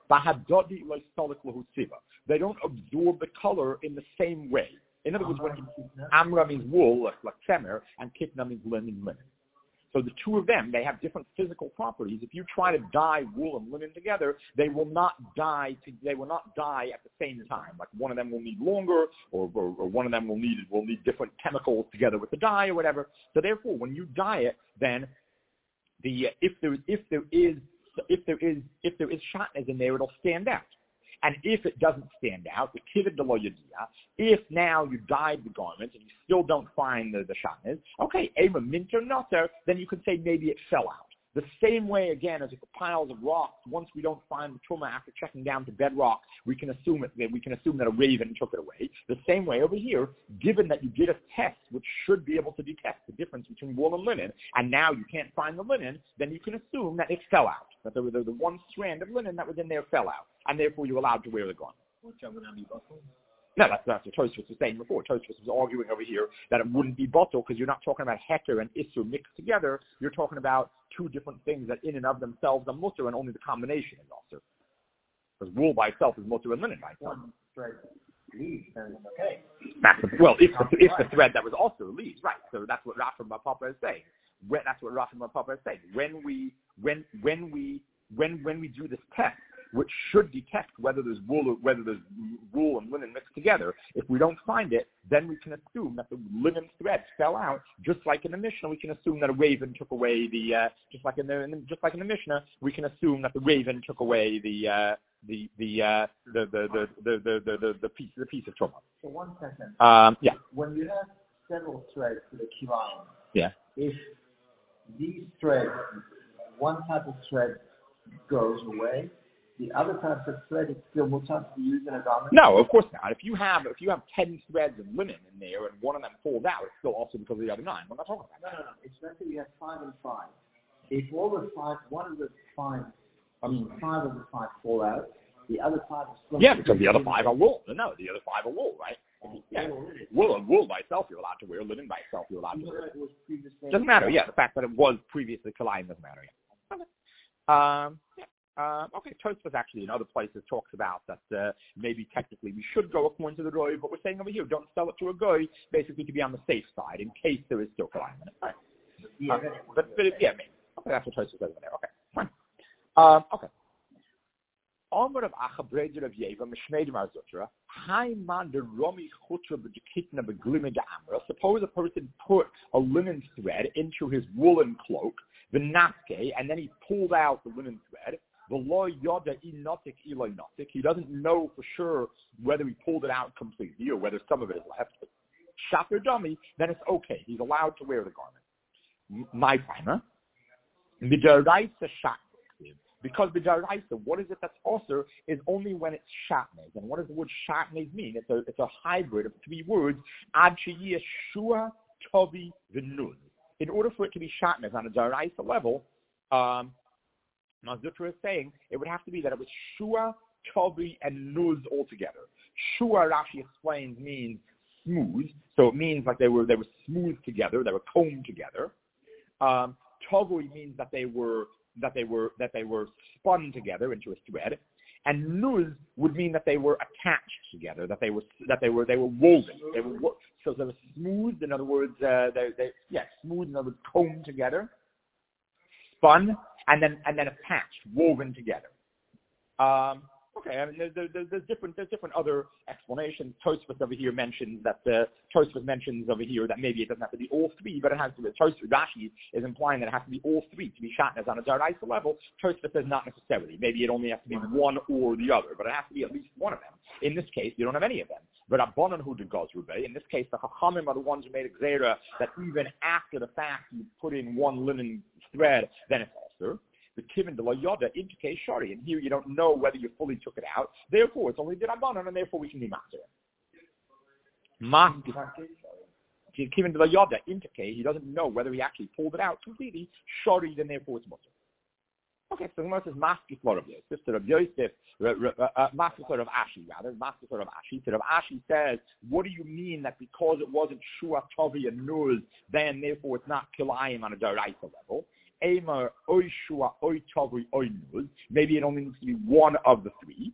they don't absorb the color in the same way. In other words, when Amra means wool, like temer, and kitna means linen. So the two of them, they have different physical properties. If you try to dye wool and linen together, they will not dye at the same time. Like one of them will need longer, or one of them will need different chemicals together with the dye or whatever. So therefore, when you dye it, then if there is shatnez in there, it'll stand out. And if it doesn't stand out, if now you dyed the garment and you still don't find the shatnez, ema minter noter, then you could say maybe it fell out. The same way, again, as if the piles of rocks, once we don't find the truma after checking down to bedrock, we can assume that a raven took it away. The same way over here, given that you did a test which should be able to detect the difference between wool and linen, and now you can't find the linen, then you can assume that it fell out, that the one strand of linen that was in there fell out, and therefore you're allowed to wear the garment. No, that's what Tosfos was saying before. Tosfos was arguing over here that it wouldn't be bottle because you're not talking about heter and issur mixed together. You're talking about two different things that in and of themselves are mutter, and only the combination is also. Because wool by itself is mutter and linen by itself. One thread leaves, then it's okay. If the thread that was also leaves, right. So that's what Rafam Bar Papa is saying. That's what Rafam Bar Papa is saying. When we do this test, which should detect whether there's wool and linen mixed together. If we don't find it, then we can assume that the linen thread fell out. Just like in the Mishnah, we can assume that a raven took away just like in the Mishnah, we can assume that the raven took away the piece of truma. So 1 second. Yeah. When you have several threads to the kilayim, yeah. If these threads, one type of thread goes away, the other types of thread is still mutar to be used in a garment? No, of course not. If you have 10 threads of linen in there and one of them falls out, it's still also because of the other 9. We're not talking about that. No. It's better you have 5 and 5. If all the 5, one of the 5, 5 of the 5 fall out, the other 5 are still... Yeah, because the other 5 are wool. No, the other 5 are wool, right? Yeah. Wool by itself you're allowed to wear. Linen by itself you're allowed to wear. Doesn't matter, yeah. The fact that it was previously kalayim doesn't matter, yeah. Okay. Okay, Tosfos actually in other places talks about that maybe technically we should go according to the Roy, but we're saying over here, don't sell it to a guy, basically to be on the safe side in case there is still kalayim in it. Right. But yeah, maybe. Okay, that's what Tosfos says over there. Okay, fine. Okay. Amar of Achabreder of Yeva, Mishmeidim Arzutra, Haiman de Romi Chutra B'Jekitna B'Glime Amra. Suppose a person put a linen thread into his woolen cloak, the naske, and then he pulled out the linen thread. The law yoda inotik iloi notik. He doesn't know for sure whether he pulled it out completely or whether some of it is left. Shaper dummy, then it's okay. He's allowed to wear the garment. My timer. Midaraisa shat. Because b'daraisa, what is it that's also is only when it's shatnez. And what does the word shatnez mean? It's a hybrid of 3 words. Ad sheyeshua tovi v'nuz. In order for it to be shatnez on a daraisa level, Mazutra is saying it would have to be that it was shua, tovi, and nuz all together. Shua, Rashi explains, means smooth, so it means like they were smooth together, they were combed together. Tovi means that they were spun together into a thread, and nuz would mean that they were attached together, that they were woven. So they were smooth. In other words, smooth. In other words, combed together, spun, and then attached, woven together. Okay, I mean, there's different other explanations. Tosfos over here mentions that maybe it doesn't have to be all 3, but it has to be. Rashi is implying that it has to be all 3 to be shatnez on a daraisa level. Tosfos says not necessarily. Maybe it only has to be one or the other, but it has to be at least one of them. In this case, you don't have any of them. But Abbanan hu de gazrube. In this case, the Chachamim are the ones who made a gzera that even after the fact you put in one linen thread, then it's also. The kivin de la yoda into case shari, and here you don't know whether you fully took it out. Therefore, it's only dirabanan, and therefore we can be master. Kivin de la yoda into case he doesn't know whether he actually pulled it out completely. Shari, then therefore it's mutter. Okay, so the Gemara says maski flor of Yosef, sister of Yosef, maski flor of Ashi rather, maski flor of Ashi. Sister of Ashi says, what do you mean that because it wasn't shua tovi and nuz, then therefore it's not kilayim on a daraisa level? Amar oy shua oy tovi oy nuz. Maybe it only needs to be one of the 3.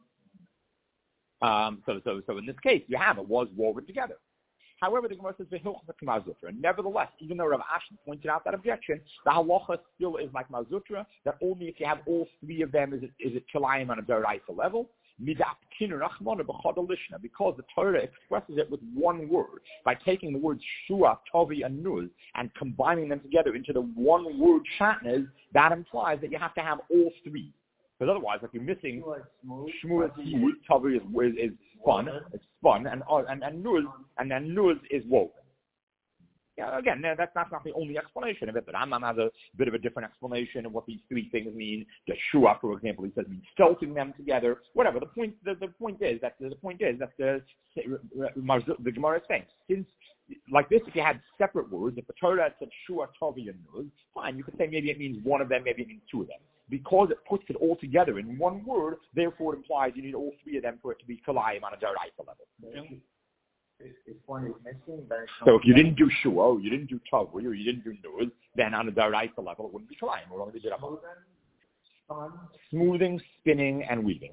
So in this case, you have it was woven together. However, the Gemara says v'hilchas Mazutra. Nevertheless, even though Rav Ashi pointed out that objection, the halacha still is like Mazutra, that only if you have all 3 of them is it kilayim on a daraisa level. Because the Torah expresses it with one word by taking the words shua, tovi, and nuz and combining them together into the one word shatnez. That implies that you have to have all 3. Because otherwise, like you're missing shmua is smooth, tovi is spun, it's spun, and nuz is woven. Yeah, again, that's not the only explanation of it, but Rambam has a bit of a different explanation of what these three things mean. The shua, for example, he says means stolting them together. Whatever. The point is that the Gemara is saying, since like this, if you had separate words, if the Torah said shua, tovi, and nuz, fine, you could say maybe it means one of them, maybe it means two of them. Because it puts it all together in one word, therefore it implies you need all three of them for it to be kalayim on a daraisa level. If one is missing, then so if you didn't do shua, you didn't do tovi, or you didn't do nuz, then on a daraisa level it wouldn't be kalayim. It would only be dirabah. Smoothing, spinning, and weaving.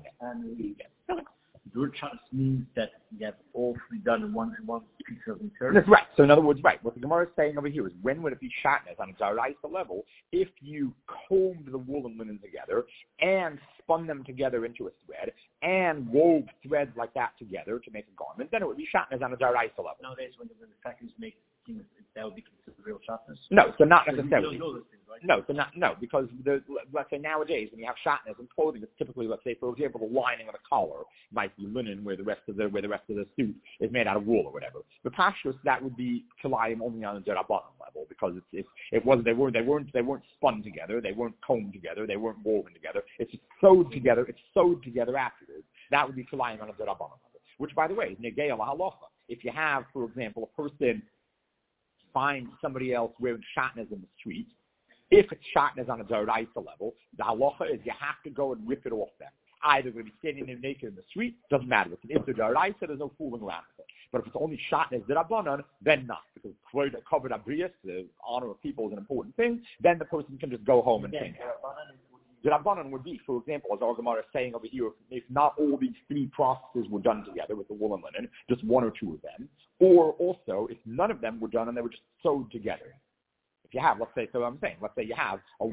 Durchas means that you have all three done in one piece of material. That's right. So in other words, right, what the Gemara is saying over here is when would it be shatnez on a daraisa level if you combed the wool and linen together and spun them together into a thread and wove threads like that together to make a garment, then it would be shatnez on a daraisa level. Nowadays when the factories make things, that would be considered real shatnez? No, so not necessarily. You don't know those things, right? No, because let's say nowadays when you have shatnez in clothing, it's typically, let's say, for example, the lining of the collar might be linen where the rest of the suit is made out of wool or whatever. The pashtus, that would be kilayim only on the derabbanan level because they weren't spun together, they weren't combed together, they weren't woven together. It's just sewed together afterwards. That would be kilayim on the derabbanan level. Which, by the way, is negei la halacha. If you have, for example, a person find somebody else wearing shatnez in the street, if it's shatnez on a daraisa level, the halacha is you have to go and rip it off them. Either going to be standing there naked in the street, doesn't matter. If it's a daraisa, there's no fooling around with it. But if it's only shatnez derabanan, then not. Because covered abrius, the honor of people is an important thing, then the person can just go home and change it. Derabanan would be, for example, as our Gemara is saying over here, if not all these three processes were done together with the wool and linen, just one or two of them, or also if none of them were done and they were just sewed together. If you have, let's say you have a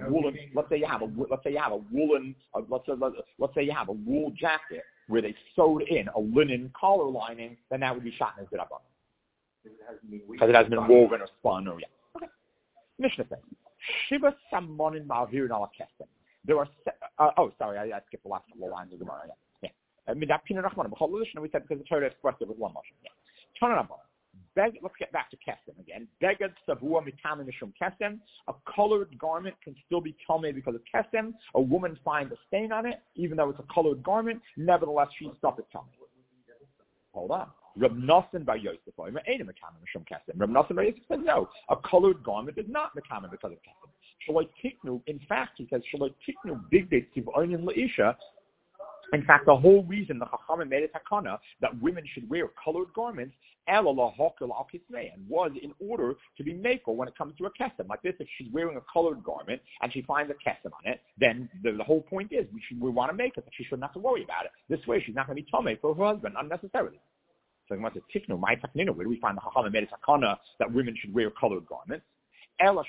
wool jacket where they sewed in a linen collar lining, then that would be shatnez derabanan. Because it hasn't been woven or spun or yet. Okay. Mishnah says, Shiva Samonin Ma'avirin ala Kesem. There are, I skipped the last couple of lines of Gemara. Yeah. We said because the Torah expressed it with one motion. Yeah. Let's get back to Kesem again. Begad Savua Mitame Mishum Kesem. A colored garment can still be Tomei because of Kesem. A woman finds a stain on it, even though it's a colored garment, nevertheless she's stuck at Tomei. Hold on. Reb Nosson by Yosef, Reb Nosson by Yosef says no. A colored garment is not Mitame because of Kesem. In fact, he says, in fact, the whole reason the Chachamim made it takana that women should wear colored garments was in order to be makel when it comes to a kesem. Like this, if she's wearing a colored garment and she finds a kesem on it, then the whole point is we want to make it, but she shouldn't have to worry about it. This way, she's not going to be tomei for her husband unnecessarily. So where do we find the Chachamim made it takana that women should wear colored garments? No,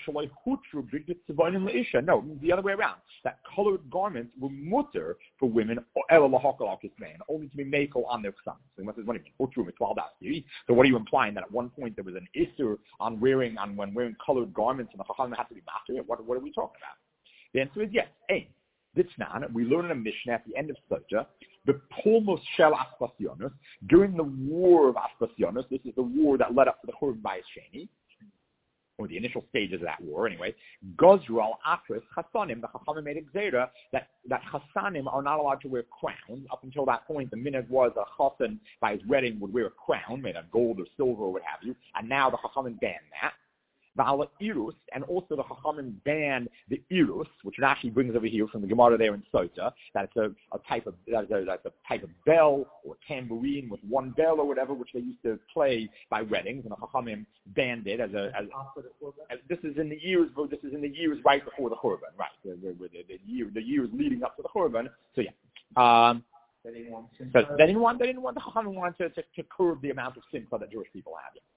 the other way around. That colored garments were mutter for women, only to be makel on their sons. So what are you implying? That at one point there was an issur when wearing colored garments and the chachamim had to be master? What are we talking about? The answer is yes. We learn in a Mishnah at the end of Sotah, the Pulmos Shel Aspasionos, during the war of Aspasionos, this is the war that led up to the Churban Bayis Sheni, or the initial stages of that war anyway, Gozru al Afris Chasanim, the Chachamim made a gzera that Chasanim are not allowed to wear crowns. Up until that point, the minhag was a Chasan by his wedding would wear a crown made of gold or silver or what have you, and now the Chachamim banned that. V'ala Irus, and also the Chachamim banned the Irus, which it actually brings over here from the Gemara there in Sotah, that it's a type of bell or tambourine with one bell or whatever, which they used to play by weddings, and the Chachamim banned it as this is in the years right before the Churban, right? The years leading up to the Churban. So yeah. They didn't want the Chachamim wanted to curb the amount of simcha that Jewish people have. Yeah.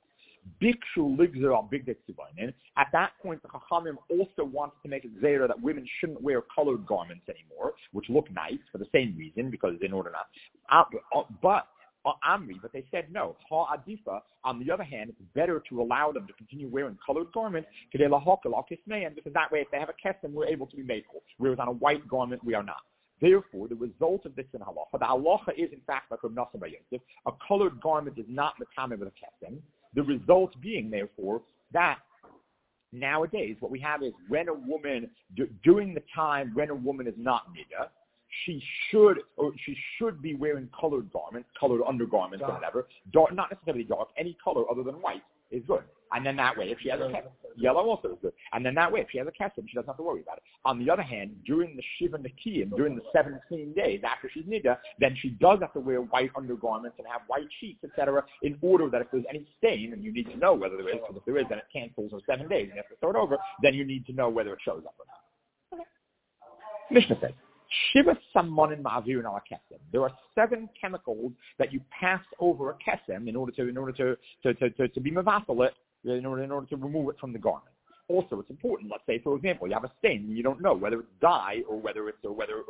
At that point, the Chachamim also wanted to make a zera that women shouldn't wear colored garments anymore, which look nice for the same reason, because in order not. But they said no. Ha'adifa, on the other hand, it's better to allow them to continue wearing colored garments, because that way, if they have a kesem, we're able to be makel. Whereas on a white garment, we are not. Therefore, the result of this in halacha, the halacha is in fact like Reb Nosson by Yosef, a colored garment is not metameh with a kesem. The result being, therefore, that nowadays what we have is when a woman, during the time when a woman is not nida, she should be wearing colored garments, colored undergarments or whatever, dark, not necessarily dark, any color other than white is good. And then that way, if she has a kesem, yellow also is good. And then that way, if she has a kesem, she doesn't have to worry about it. On the other hand, during the Shiva Nikiyim, during the 7 clean days after she's nida, then she does have to wear white undergarments and have white sheets, etc., in order that if there's any stain, and you need to know whether there is, because if there is, then it cancels her 7 days, and you have to start over, then you need to know whether it shows up or not. Okay. Mishnah says, Shiva Sammonin Ma'avirin ala Kesem. There are 7 chemicals that you pass over a Kesem in order to be mevasalit, in order to remove it from the garment. Also, it's important. Let's say, for example, you have a stain and you don't know whether it's dye or whether it's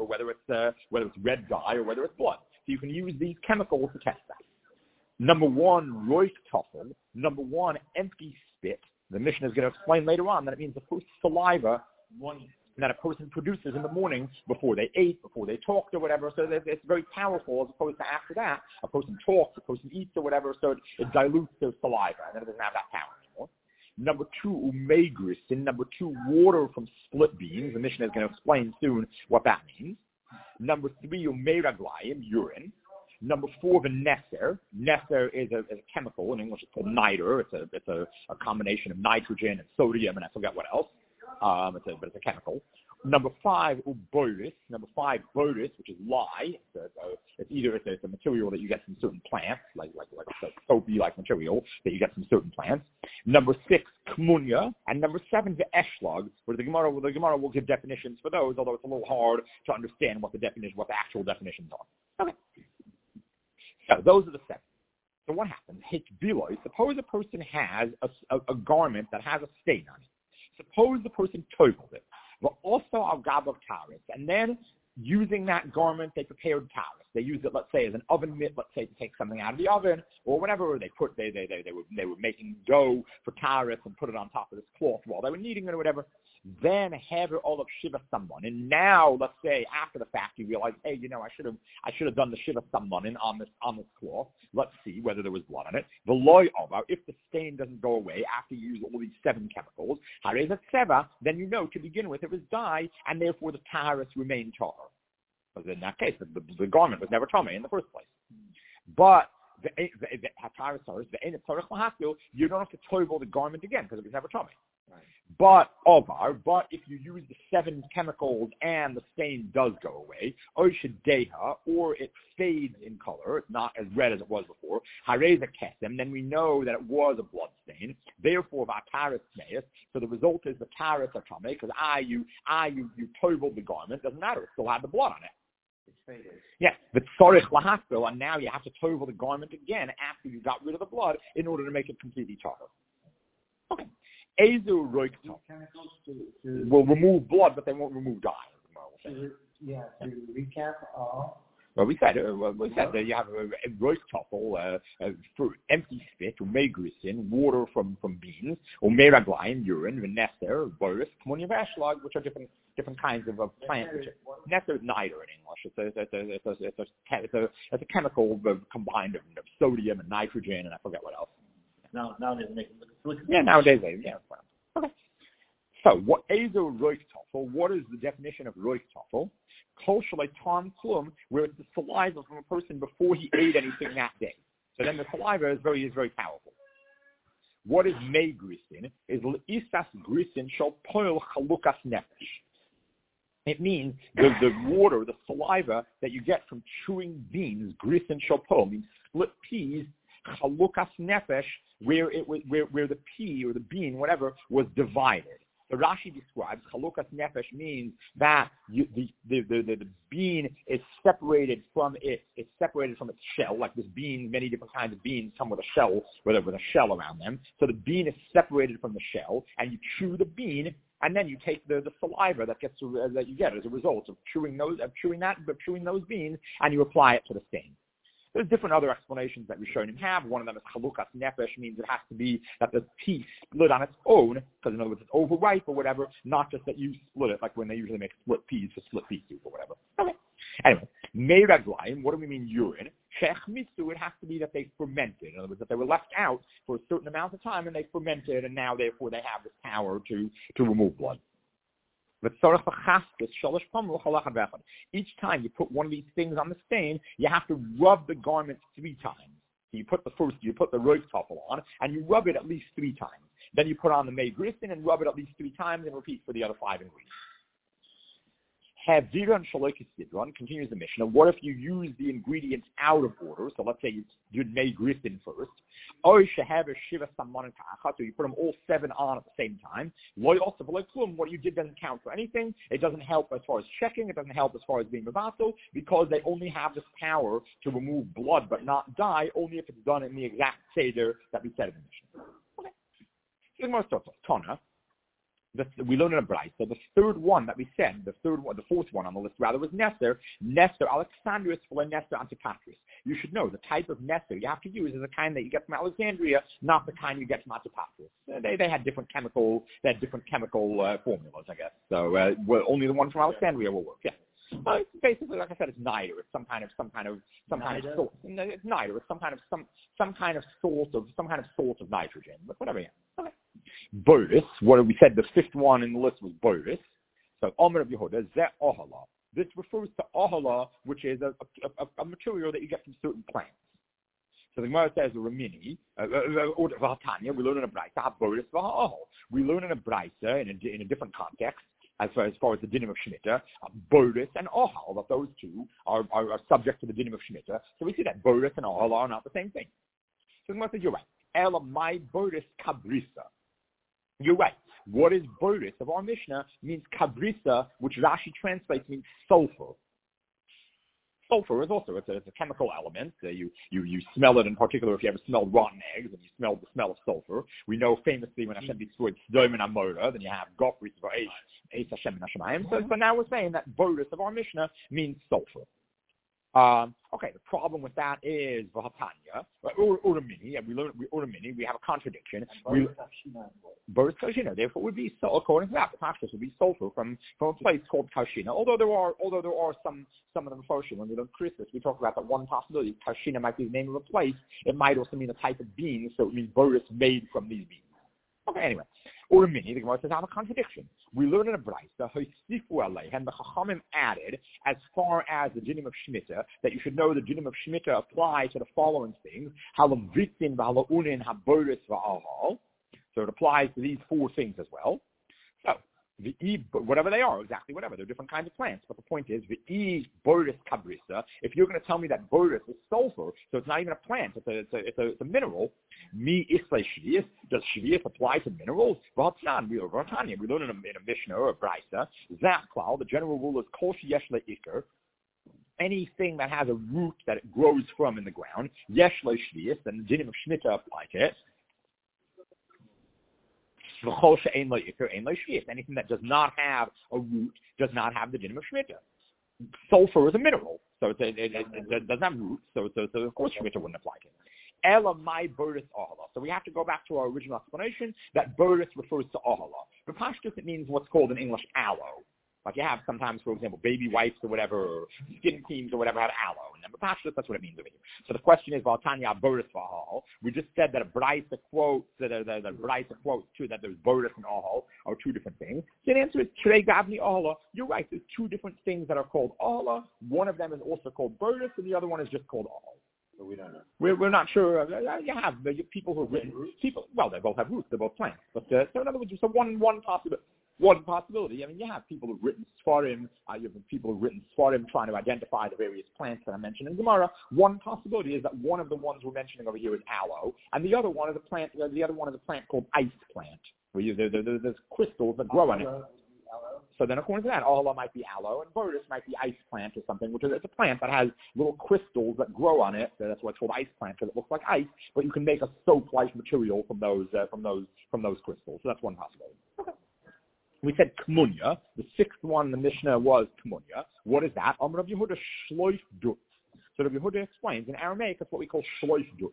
red dye or whether it's blood. So you can use these chemicals to test that. Number 1, roish toffel. Number 1, empty spit. The Mishnah is going to explain later on that it means the first saliva that a person produces in the morning before they ate, before they talked or whatever. So it's very powerful as opposed to after that. A person talks, a person eats or whatever, so it dilutes their saliva and then it doesn't have that power anymore. Number 2, umegris. And number 2, water from split beans. The Mishnah is going to explain soon what that means. Number 3, umeraglayim, urine. Number 4, the neser. Neser is a chemical. In English it's called niter. It's a combination of nitrogen and sodium and I forget what else. But it's a chemical. Number 5, uboris. Number 5, boris, which is lye. It's a material that you get from certain plants, like a soapy-like material that you get from certain plants. Number 6, kmunya. And number 7, the eshlug, where the Gemara will give definitions for those, although it's a little hard to understand what the actual definitions are. Okay. So those are the 7. So what happens? Suppose a person has a garment that has a stain on it. Suppose the person toiveled it, but also al-gab taris, and then using that garment they prepared taris. They used it, let's say, as an oven mitt, let's say, to take something out of the oven or whatever. They were making dough for taris and put it on top of this cloth while they were kneading it or whatever. Then have all of Shiva Sammonin. And now, let's say, after the fact, you realize, hey, I should have done the Shiva Sammonin on this cloth. Let's see whether there was blood on it. The loy over, if the stain doesn't go away after you use all these 7 chemicals, hareza seva, then you know to begin with it was dye, and therefore the taharis remained tar. Because in that case, the garment was never tamei in the first place. But you don't have to toivel the garment again because it was never tamei. Right. But if you use the 7 chemicals and the stain does go away, or it fades in color, it's not as red as it was before, hareza kesem, then we know that it was a blood stain. Therefore, v'ataris tmeis. So the result is the taris are tamei because you toiveled the garment. Doesn't matter; it still had the blood on it. It's faded. Yes, but tzorich lahaspil, and now you have to toivel the garment again after you got rid of the blood in order to make it completely tar. Okay. Ezu roik will remove blood, but they won't remove dye. To recap all. Well, we said that you have a roik toffel, empty spit, umegrisin, water from beans, umeraglayim, urine, neser, boris, kmunya v'eshlag, which are different kinds of plants. Neser is niter in English. It's a chemical combined of sodium and nitrogen, and I forget what else. Nowadays they make it look. Yeah, nowadays they. Yeah. Okay. So, what is a roik toffel? What is the definition of roik toffel? Kol shalei tam klum, where it's the saliva from a person before he ate anything that day. So then the saliva is very powerful. What is mei grisin? Is l'isas grisin shal poil chalukas nefesh. It means the water, the saliva that you get from chewing beans, grisin shal poil, means split peas. Chalukas nefesh, where the pea or the bean, whatever, was divided. So Rashi describes chalukas nefesh means that the bean is separated from its shell, like this bean. Many different kinds of beans come with a shell, with a shell around them. So the bean is separated from the shell, and you chew the bean, and then you take the saliva that you get as a result of chewing those beans, and you apply it to the stain. There's different other explanations that Rishonim have. One of them is chalukas nefesh, means it has to be that the pea split on its own, because in other words it's overripe or whatever, not just that you split it, like when they usually make split peas for split pea soup or whatever. Okay. Anyway, meiraglaim, what do we mean urine? Shechmisu, it has to be that they fermented. In other words, that they were left out for a certain amount of time and they fermented, and now therefore they have this power to remove blood. Each time you put one of these things on the stain, you have to rub the garment 3 times. So you put the roif tafel on, and you rub it at least 3 times. Then you put on the mei gristin and rub it at least 3 times and repeat for the other 5 ingredients. Havira Shaloikis Sidron continues the Mishnah. What if you use the ingredients out of order? So let's say you did mei gristin first. Or Shiva Samman so you put them all 7 on at the same time. What you did doesn't count for anything. It doesn't help as far as checking. It doesn't help as far as being mevatel, because they only have this power to remove blood but not dye, only if it's done in the exact seder that we said in the Mishnah. Okay. Tana. We learned in a Braisa. So the third one that we said, the fourth one on the list rather, was Nesser. Nesser Alexandrius for Nesser Antipatris. You should know the type of Nesser you have to use is the kind that you get from Alexandria, not the kind you get from Antipatris. They had different chemical formulas, I guess. So only the one from Alexandria will work. Yeah. Basically, like I said, it's neither. It's some kind of salt. It's neither. It's some kind of salt of nitrogen. But whatever. Yeah. Okay. Boris. What we said, the 5th one in the list was Boris. So Omer of Yehuda, Zeh Ohala. This refers to Ohala, which is a material that you get from certain plants. So the Gemara says Ramini, or Vatanya, we learn in a Braisa, Boris V'Ohal. We learn in a Braisa in a different context. As far as the dinim of Shemitah, Boris and Ohal, that those two are subject to the dinim of Shemitah. So we see that Boris and Ohal are not the same thing. So the Gemara says, you're right. Ela my Boris kabrisa. You're right. What is Boris of our Mishnah means kabrisa, which Rashi translates means sulfur. Sulfur is also, it's a chemical element. You smell it, in particular if you ever smelled rotten eggs and you smell the smell of sulfur. We know famously when Hashem destroyed Sodom and Amorah, then you have Gofris V'Eish Hashem and Hashemayim. So now we're saying that Boris of our Mishnah means sulfur. Okay, the problem with that is Vahatanya, Uramini, and we learn Uramini, we have a contradiction. Boris Kashina, therefore would be, according to that, the Pashtus would be sulfur from a place called Kashina. Although there are some of them Foshim, when we learn Christus, we talk about that one possibility. Kashina might be the name of a place. It might also mean a type of bean, so it means Boris made from these beans. Okay, anyway. Uramini, the Gemara says, I have a contradiction. We learn in a Braisa, and the Chachamim added, as far as the dinim of Shemitah, that you should know the dinim of Shemitah apply to the following things: Halam Vitin, V'Halaunin, Haboris, V'Ahal. So it applies to these 4 things as well. So, whatever they are, exactly whatever. They're different kinds of plants. But the point is, the Boris Kabrisa, if you're going to tell me that Boris is sulfur, so it's not even a plant, it's a mineral, mi Islay Shvius, does Shvius apply to minerals? V'Hatnan, we learn in a Mishnah or a Braisa, Zachklal, the general rule is Kol Sheyesh Le'ikr, anything that has a root that it grows from in the ground, Yesh Le Shvius, and the dinim of Shemitah apply to it. Anything that does not have a root does not have the dinim of Shemitah. Sulfur is a mineral, so it doesn't have roots, so of course Shemitah wouldn't apply to it. Ela my Boris Ohala. So we have to go back to our original explanation that Boris refers to Ohala. But Pashtus, it means what's called in English aloe. Like you have sometimes, for example, baby wipes or whatever, or skin creams or whatever have aloe. And then Pashtus, that's what it means over here. So the question is, Valtanya Boris Vahal. We just said that a Braisa quotes, that Braisa quotes too, that there's Boris and Ahal are 2 different things. So the answer is, Trei Gavni Ahala. You're right, there's 2 different things that are called Ahala. One of them is also called Boris, and the other one is just called Ahal. But we don't know. We're not sure. You have people who have written people. Well, they both have roots. They're both plants. But so in other words, so one possibility. I mean, you have people who've written Sfarim. You have people who've written Sfarim trying to identify the various plants that I mentioned in Gemara. One possibility is that one of the ones we're mentioning over here is aloe, and the other one is a plant. The other one is a plant called ice plant, where there's crystals that grow on it. So then, according to that, Ohala might be aloe, and Boris might be ice plant or something, which is it's a plant that has little crystals that grow on it. So that's why it's called ice plant, because it looks like ice, but you can make a soap-like material from those crystals. So that's one possibility. Okay. We said Kmunya. The 6th one in the Mishnah was Kmunya. What is that? Amr Rav Yehuda Shloif Dut. So Rav Yehuda explains in Aramaic, it's what we call Shloif Dut.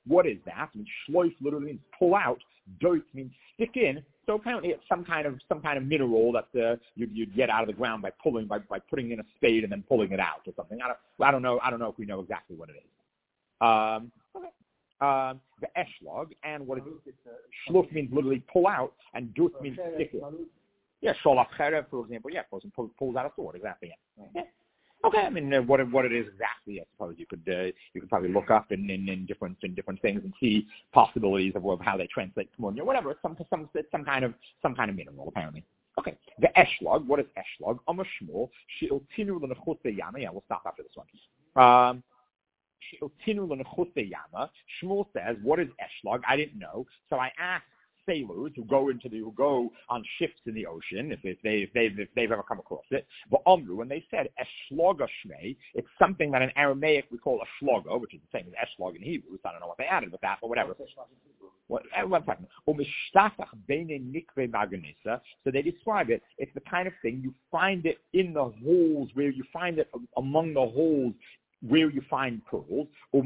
what is that? I mean, shloif literally means pull out. Doit means stick in. So apparently it's some kind of mineral that you'd get out of the ground by putting in a spade and then pulling it out or something. I don't know if we know exactly what it is. Okay. The eshlog, and what is it? Shluf means literally pull out, and dut means stick in. Yeah, sholach cherev, for example. Yeah, person pulls out a sword. Exactly. Yeah. Okay. I mean, what it is exactly, I suppose you could probably look up in different things and see possibilities of how they translate Kumunya, whatever. Some kind of mineral apparently. Okay. The eshlog. What is eshlog? Amashmul she'il tinu l'nechut yama. Yeah, we'll stop after this one. Shmuel says, what is eshlog? I didn't know. So I asked sailors who go on ships in the ocean, if they've ever come across it. But Omru, when they said eshloga shmei, it's something that in Aramaic we call a shloga, which is the same as eshlog in Hebrew. So I don't know what they added with that, but whatever. One second. So they describe it. It's the kind of thing you find it in the holes, where you find it among the holes where you find pearls, you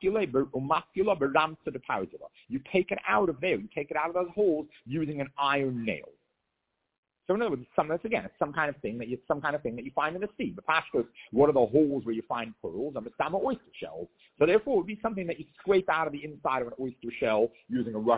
take it out of there. You take it out of those holes using an iron nail. So in other words, it's some kind of thing that you find in the sea. The pashtos, what are the holes where you find pearls? And the oyster shells. So therefore, it would be something that you scrape out of the inside of an oyster shell using an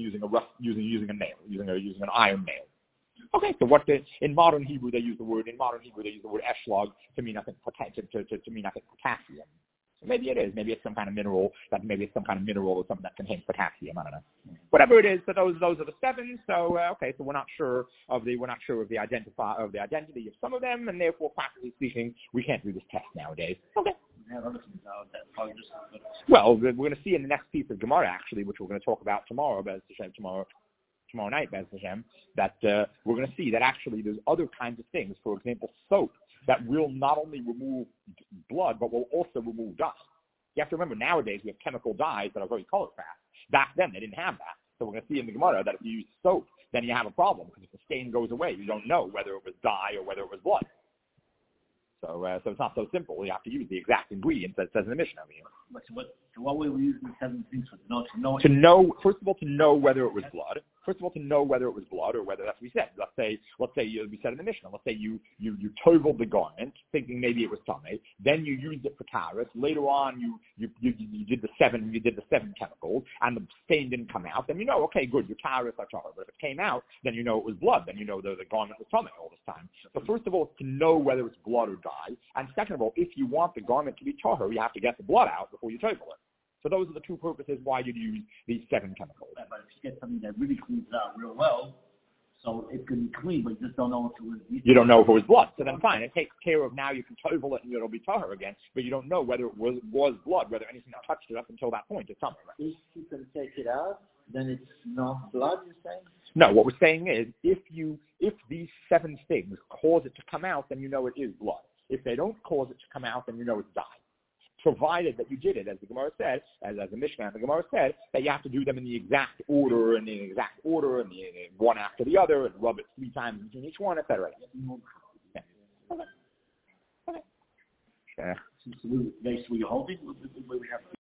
iron nail. Okay, so in modern Hebrew they use the word eshlog to mean I think potassium. So maybe it is. Maybe it's some kind of mineral or something that contains potassium. I don't know. Whatever it is, so those are the seven. So okay, so we're not sure of the identity of some of them, and therefore, practically speaking, we can't do this test nowadays. Okay. Well, we're going to see in the next piece of Gemara actually, which we're going to talk about tomorrow night, Bez Hashem, that we're going to see that actually there's other kinds of things. For example, soap that will not only remove blood, but will also remove dust. You have to remember, nowadays we have chemical dyes that are very color fast. Back then they didn't have that. So we're going to see in the Gemara that if you use soap, then you have a problem, because if the stain goes away, you don't know whether it was dye or whether it was blood. So it's not so simple. You have to use the exact ingredients that it says in the Mishnah over here. So what way we use the seven things for to know? First of all, to know whether it was blood. Or whether that's what we said. Let's say we said in the Mishnah. Let's say you toveled the garment, thinking maybe it was tamei. Then you used it for taharis. Later on, you did the seven chemicals, and the stain didn't come out. Then you know, okay, good, your taharis are tahar. But if it came out, then you know it was blood. Then you know the garment was tamei all this time. So first of all, to know whether it's blood or dye, and second of all, if you want the garment to be tahar, you have to get the blood out before you tovel it. So those are the two purposes why you'd use these seven chemicals. But if you get something that really cleans it out real well, so it can be clean, but you just don't know if it was. You don't know if it was blood. So then fine, it takes care of now you can tovel it and it'll be tahar again, but you don't know whether it was blood, whether anything touched it up until that point. It's something. If you can take it out, then it's not blood, you're saying? No, what we're saying is if these seven things cause it to come out, then you know it is blood. If they don't cause it to come out, then you know it's dye. Provided that you did it, as the Gemara said, as the Mishnah and the Gemara said, that you have to do them in the exact order, and one after the other, and rub it 3 times between each one, etc. Yeah. Okay. So basically, you're holding. We have.